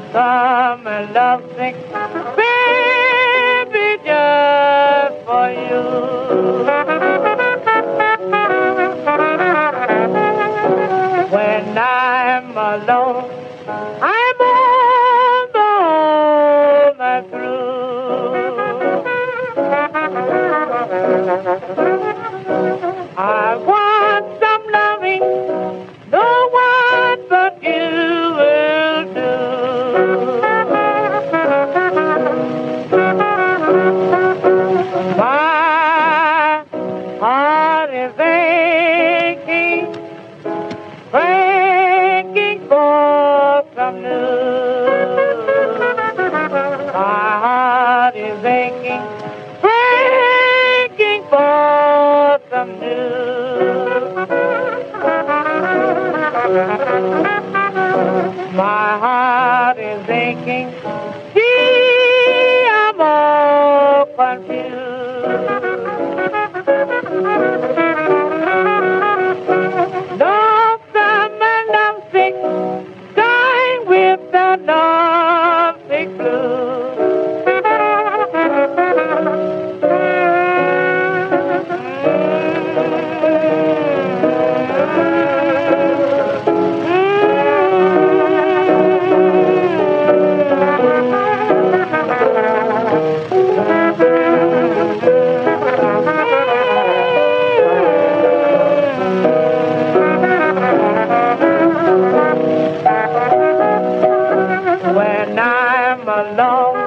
summer lovesick, baby, just for you. When I'm alone, I'm on the home through. I want some loving, no one but you will do. My heart is aching, breaking for some news. My heart is aching, breaking for some news. My heart is aching, gee, I'm all confused. Lonesome and lovesick, dying with the lovesick blues. When I'm alone,